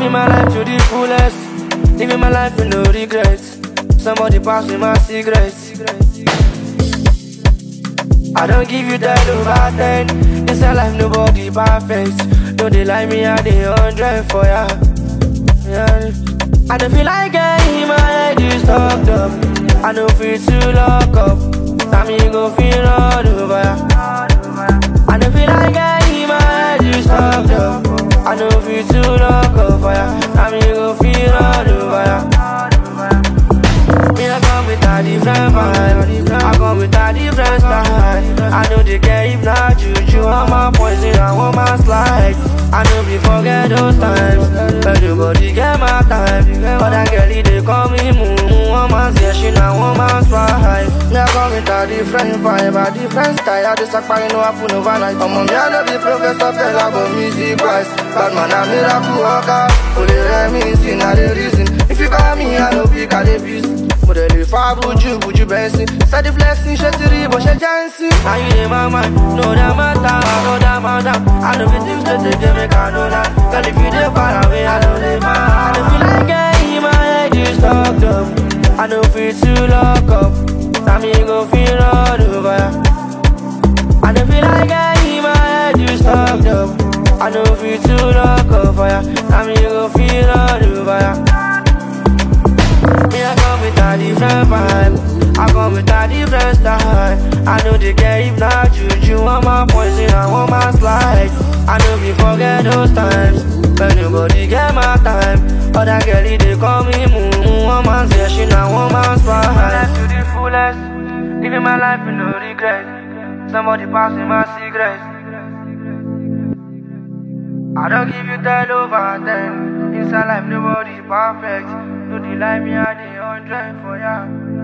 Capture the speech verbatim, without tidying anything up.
Living my life to the fullest. Living my life with no regrets. Somebody pass me my cigarettes. I don't give you that over ten. This a life nobody perfect. Don't they like me at the hundred for ya? Yeah. I don't feel like getting my head is stuck up. I don't feel to lock up. Now me go feel all over ya. I don't feel like getting my head is stuck up. I don't feel to lock up for ya. Now me go feel all over ya. Me I come with a different vibe. I come with a different style. I know they care if not juju. I'm my poison, I want my slide. I know we forget those times. Everybody get my time. But that girlie they call me Moo. One man's session and one man's ride. Me I come with a different vibe, a different style. I just like you know I put overnight. I'm on me I know the professor fell about music wise. Bad man I miracle worker. Only let me see now the reason. If you call me I know we got the peace. Model far would you, would you bensin? Steady flexing, shit to the bush and dancing. Now you in my mind, know that matter, I know that matter. I know the things that they give me, I know that. Girl, if you dey far away, I know they mad. I don't feel like getting my head is stuck up. I don't feel to lock up. Now me go feel all over ya. I don't feel like getting my head is stuck up. I don't feel to lock up for ya. Now me go feel all over ya. Me I come with a different vibe. I come with a different style. I know they care if not juju. I'm my poison, I want my slide. I know we forget those times. But nobody get my time. Other girlie they call me Moo. One man's session, I want my spot. Life to the fullest. Living my life with no regret. Somebody pass me my cigarettes. I don't give you that over ten. Inside life nobody perfect. Do they like me at the hundred for ya?